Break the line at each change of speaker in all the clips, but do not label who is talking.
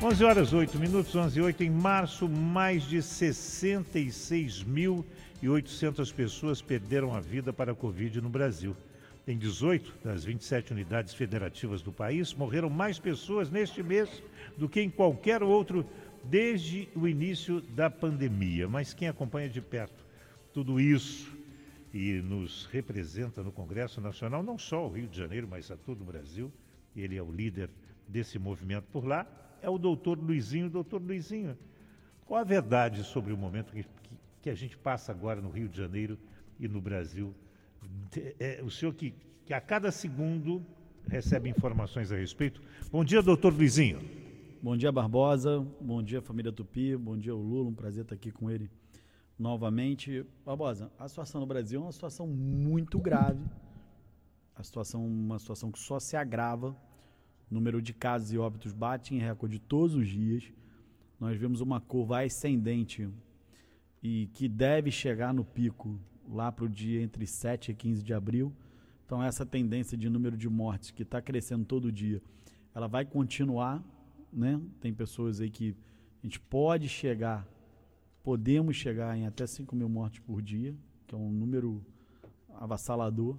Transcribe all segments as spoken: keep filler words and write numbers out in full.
onze horas, oito minutos, onze e oito. Em março, mais de sessenta e seis mil e oitocentas pessoas perderam a vida para a Covid no Brasil. Em dezoito das vinte e sete unidades federativas do país, morreram mais pessoas neste mês do que em qualquer outro desde o início da pandemia. Mas quem acompanha de perto tudo isso e nos representa no Congresso Nacional, não só o Rio de Janeiro, mas a todo o Brasil, ele é o líder desse movimento por lá, é o doutor Luizinho. Doutor Luizinho, qual a verdade sobre o momento que, que, que a gente passa agora no Rio de Janeiro e no Brasil? É, o senhor que, que a cada segundo recebe informações a respeito. Bom dia, doutor Luizinho.
Bom dia, Barbosa. Bom dia, família Tupi. Bom dia, o Lula. Um prazer estar aqui com ele novamente. Barbosa, a situação no Brasil é uma situação muito grave. A situação, uma situação que só se agrava. O número de casos e óbitos bate em recorde todos os dias. Nós vemos uma curva ascendente e que deve chegar no pico lá para o dia entre sete e quinze de abril. Então essa tendência de número de mortes que está crescendo todo dia, ela vai continuar, né? Tem pessoas aí que a gente pode chegar, podemos chegar em até cinco mil mortes por dia, que é um número avassalador.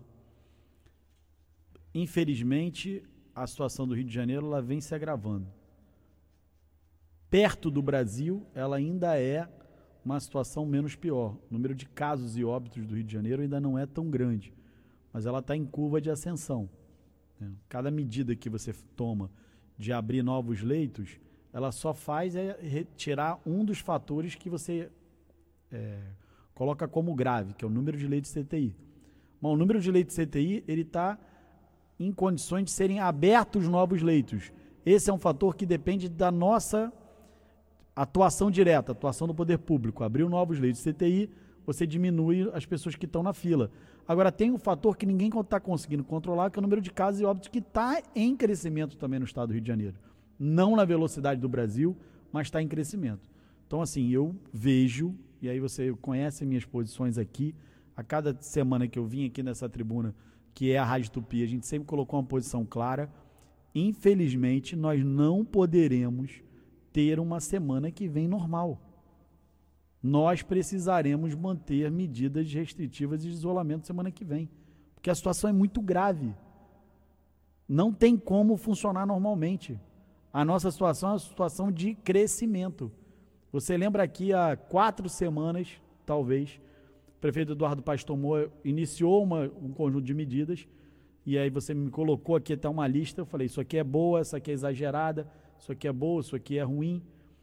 Infelizmente, a situação do Rio de Janeiro ela vem se agravando. Perto do Brasil, ela ainda é uma situação menos pior. O número de casos e óbitos do Rio de Janeiro ainda não é tão grande, mas ela está em curva de ascensão. Cada medida que você toma de abrir novos leitos, ela só faz é retirar um dos fatores que você é, coloca como grave, que é o número de leitos de C T I. Mas o número de leitos de C T I, ele está em condições de serem abertos novos leitos. Esse é um fator que depende da nossa atuação direta, atuação do poder público. Abriu novos leitos de C T I, você diminui as pessoas que estão na fila. Agora, tem um fator que ninguém está conseguindo controlar, que é o número de casos e óbitos que está em crescimento também no estado do Rio de Janeiro. Não na velocidade do Brasil, mas está em crescimento. Então, assim, eu vejo, e aí você conhece minhas posições aqui, a cada semana que eu vim aqui nessa tribuna, que é a Rádio Tupi, a gente sempre colocou uma posição clara. Infelizmente, nós não poderemos ter uma semana que vem normal. Nós precisaremos manter medidas restritivas de isolamento semana que vem, porque a situação é muito grave. Não tem como funcionar normalmente. A nossa situação é uma situação de crescimento. Você lembra aqui há quatro semanas, talvez, o prefeito Eduardo Paes tomou, iniciou uma, um conjunto de medidas, e aí você me colocou aqui até uma lista, eu falei, isso aqui é boa, isso aqui é exagerada, isso aqui é boa, isso aqui é ruim.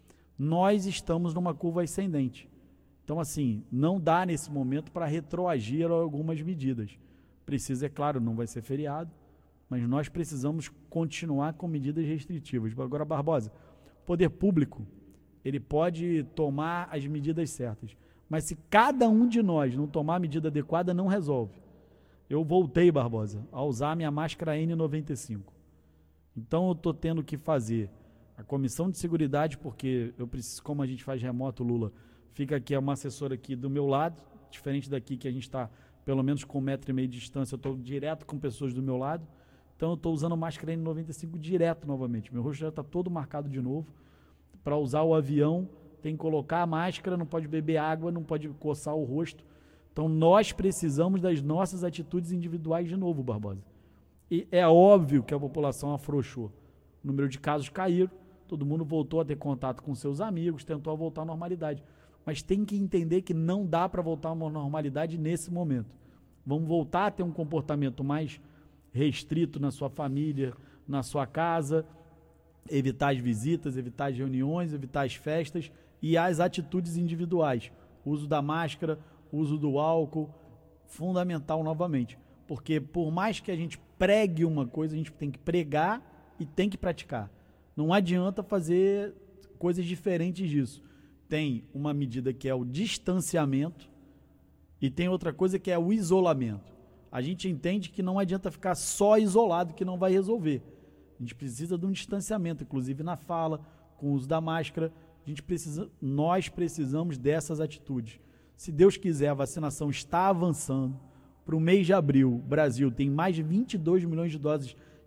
Nós estamos numa curva ascendente. Então, assim, não dá nesse momento para retroagir a algumas medidas. Precisa, é claro, não vai ser feriado, mas nós precisamos continuar com medidas restritivas. Agora, Barbosa, o poder público, ele pode tomar as medidas certas, mas se cada um de nós não tomar a medida adequada, não resolve. Eu voltei, Barbosa, a usar a minha máscara N noventa e cinco. Então, eu estou tendo que fazer a comissão de seguridade, porque eu preciso, como a gente faz remoto, Lula, fica aqui uma assessora aqui do meu lado, diferente daqui que a gente está pelo menos com um metro e meio de distância, eu estou direto com pessoas do meu lado, então eu estou usando máscara N noventa e cinco direto novamente, meu rosto já está todo marcado de novo. Para usar o avião, tem que colocar a máscara, não pode beber água, não pode coçar o rosto. Então nós precisamos das nossas atitudes individuais de novo, Barbosa. E é óbvio que a população afrouxou. O número de casos caiu, todo mundo voltou a ter contato com seus amigos, tentou voltar à normalidade. Mas tem que entender que não dá para voltar a uma normalidade nesse momento. Vamos voltar a ter um comportamento mais restrito na sua família, na sua casa, evitar as visitas, evitar as reuniões, evitar as festas e as atitudes individuais. O uso da máscara, o uso do álcool, fundamental novamente. Porque por mais que a gente pregue uma coisa, a gente tem que pregar e tem que praticar. Não adianta fazer coisas diferentes disso. Tem uma medida que é o distanciamento e tem outra coisa que é o isolamento. A gente entende que não adianta ficar só isolado, que não vai resolver. A gente precisa de um distanciamento, inclusive na fala, com o uso da máscara. A gente precisa, nós precisamos dessas atitudes. Se Deus quiser, a vacinação está avançando. Para o mês de abril, o Brasil tem mais de vinte e dois milhões de doses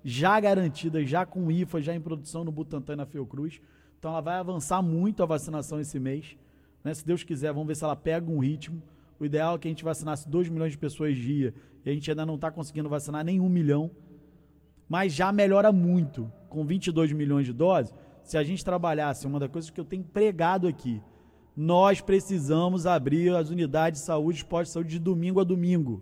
já garantidas, já com I F A, já em produção no Butantan e na Fiocruz. Então ela vai avançar muito a vacinação esse mês. Né? Se Deus quiser, vamos ver se ela pega um ritmo. O ideal é que a gente vacinasse dois milhões de pessoas dia e a gente ainda não está conseguindo vacinar nem um milhão. Mas já melhora muito. Com vinte e dois milhões de doses, se a gente trabalhasse, uma das coisas que eu tenho pregado aqui, nós precisamos abrir as unidades de saúde, os postos de saúde de domingo a domingo.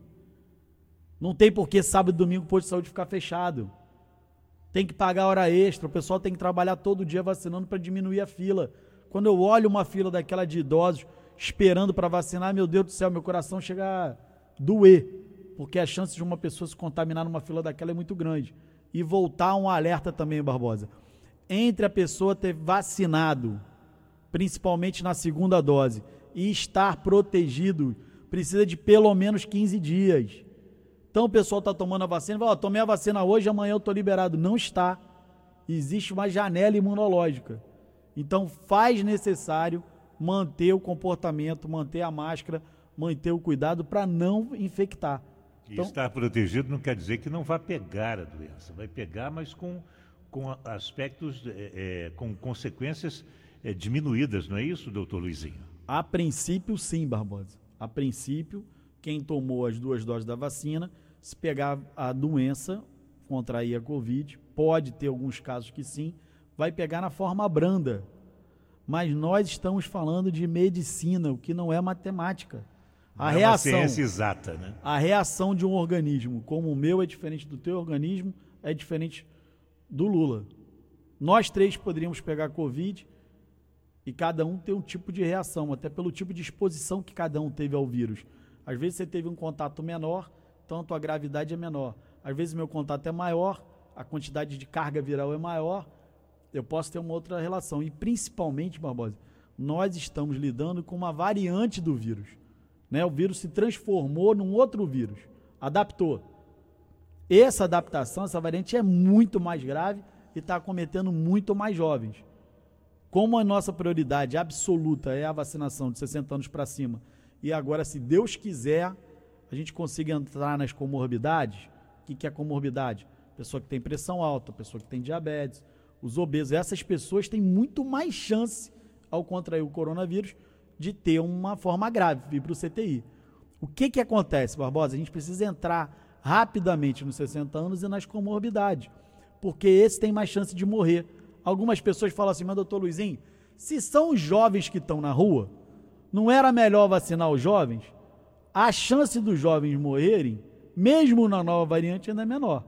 Não tem por que sábado e domingo o posto de saúde ficar fechado. Tem que pagar hora extra, o pessoal tem que trabalhar todo dia vacinando para diminuir a fila. Quando eu olho uma fila daquela de idosos esperando para vacinar, meu Deus do céu, meu coração chega a doer, porque a chance de uma pessoa se contaminar numa fila daquela é muito grande. E voltar um alerta também, Barbosa. Entre a pessoa ter vacinado, principalmente na segunda dose, e estar protegido, precisa de pelo menos quinze dias. Então o pessoal está tomando a vacina e fala, ó, tomei a vacina hoje, amanhã eu estou liberado. Não está. Existe uma janela imunológica. Então faz necessário manter o comportamento, manter a máscara, manter o cuidado para não infectar.
E
então,
estar protegido não quer dizer que não vai pegar a doença. Vai pegar, mas com, com aspectos, é, é, com consequências é, diminuídas, não é isso, doutor Luizinho?
A princípio, sim, Barbosa. A princípio, quem tomou as duas doses da vacina, se pegar a doença, contrair a Covid, pode ter alguns casos que sim, vai pegar na forma branda. Mas nós estamos falando de medicina, o que não é matemática. A
não
reação,
é uma ciência exata, né?
A reação de um organismo como o meu é diferente do teu organismo, é diferente do Lula. Nós três poderíamos pegar Covid e cada um ter um tipo de reação, até pelo tipo de exposição que cada um teve ao vírus. Às vezes você teve um contato menor, então a tua gravidade é menor. Às vezes meu contato é maior, a quantidade de carga viral é maior, eu posso ter uma outra relação. E principalmente, Barbosa, nós estamos lidando com uma variante do vírus. Né? O vírus se transformou num outro vírus, adaptou. Essa adaptação, essa variante é muito mais grave e está acometendo muito mais jovens. Como a nossa prioridade absoluta é a vacinação de sessenta anos para cima, e agora, se Deus quiser, a gente consiga entrar nas comorbidades. O que, que é comorbidade? Pessoa que tem pressão alta, pessoa que tem diabetes, os obesos. Essas pessoas têm muito mais chance, ao contrair o coronavírus, de ter uma forma grave, vir para o C T I. O que, que acontece, Barbosa? A gente precisa entrar rapidamente nos sessenta anos e nas comorbidades, porque esse tem mais chance de morrer. Algumas pessoas falam assim, mas doutor Luizinho, se são os jovens que estão na rua, não era melhor vacinar os jovens? A chance dos jovens morrerem, mesmo na nova variante, ainda é menor.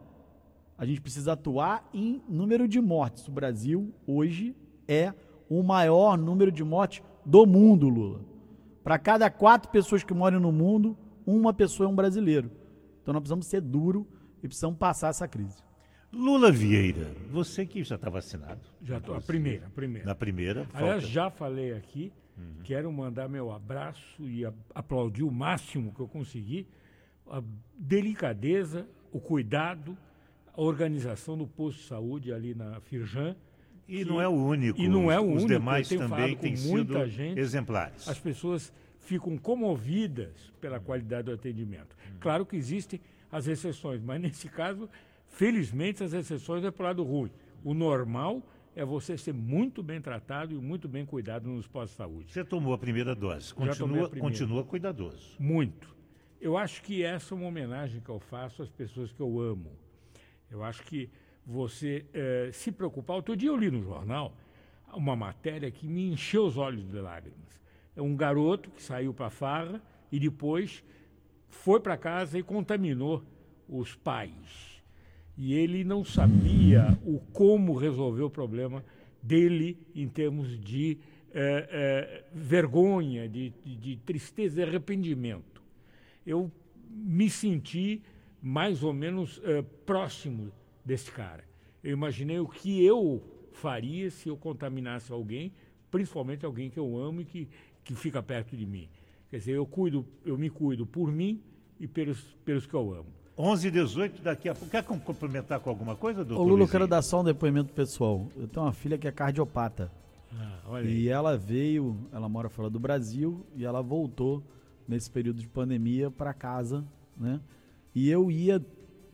A gente precisa atuar em número de mortes. O Brasil, hoje, é o maior número de mortes do mundo, Lula. Para cada quatro pessoas que moram no mundo, uma pessoa é um brasileiro. Então nós precisamos ser duro e precisamos passar essa crise.
Lula Vieira, você que já está vacinado.
Já estou, a primeira, a primeira.
Na primeira,
Aliás,
falta...
já falei aqui, uhum. Quero mandar meu abraço e a, aplaudir o máximo que eu consegui, a delicadeza, o cuidado, a organização do posto de saúde ali na Firjan.
E que, não é o único.
E não é o
os
único.
Os demais
eu tenho
também
com
têm
muita
sido
gente,
exemplares.
As pessoas ficam comovidas pela qualidade do atendimento. Uhum. Claro que existem as exceções, mas nesse caso, felizmente, as exceções é para o lado ruim. O normal é você ser muito bem tratado e muito bem cuidado nos postos de saúde.
Você tomou a primeira dose, continua, primeira. continua cuidadoso.
Muito. Eu acho que essa é uma homenagem que eu faço às pessoas que eu amo. Eu acho que você eh, se preocupar. Outro dia eu li no jornal uma matéria que me encheu os olhos de lágrimas. É um garoto que saiu para a farra e depois foi para casa e contaminou os pais. E ele não sabia o como resolver o problema dele em termos de eh, eh, vergonha, de, de, de tristeza e arrependimento. Eu me senti mais ou menos eh, próximo desse cara. Eu imaginei o que eu faria se eu contaminasse alguém, principalmente alguém que eu amo e que, que fica perto de mim. Quer dizer, eu cuido, eu me cuido por mim e pelos, pelos que eu amo.
onze e dezoito, daqui a pouco. Quer complementar com alguma coisa, doutor?
Ô, Lula, eu quero dar só um depoimento pessoal. Eu tenho uma filha que é cardiopata.
Ah, olha
e
aí.
ela veio, ela mora fora do Brasil e ela voltou nesse período de pandemia para casa, né? E eu ia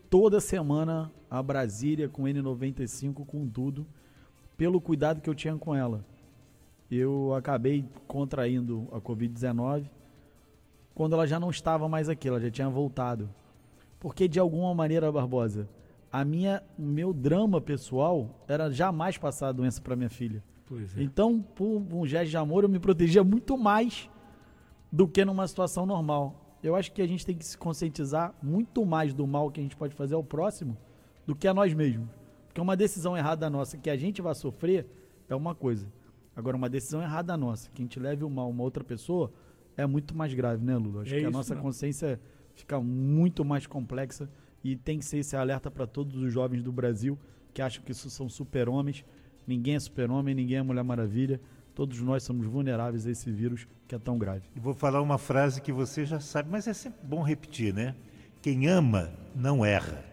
toda semana a Brasília com N noventa e cinco, com tudo, pelo cuidado que eu tinha com ela. Eu acabei contraindo a covid dezenove quando ela já não estava mais aqui, ela já tinha voltado. Porque, de alguma maneira, Barbosa, a minha, o meu drama pessoal era jamais passar a doença para minha filha.
Pois é.
Então, por um gesto de amor, eu me protegia muito mais do que numa situação normal. Eu acho que a gente tem que se conscientizar muito mais do mal que a gente pode fazer ao próximo do que a nós mesmos. Porque uma decisão errada nossa que a gente vai sofrer é uma coisa. Agora, uma decisão errada nossa, que a gente leve o mal a uma outra pessoa, é muito mais grave, né, Lula? Acho
é
que a
isso,
nossa
não.
consciência fica muito mais complexa e tem que ser esse alerta para todos os jovens do Brasil que acham que isso são super-homens. Ninguém é super-homem, ninguém é Mulher Maravilha. Todos nós somos vulneráveis a esse vírus que é tão grave.
E vou falar uma frase que você já sabe, mas é sempre bom repetir, né? Quem ama, não erra.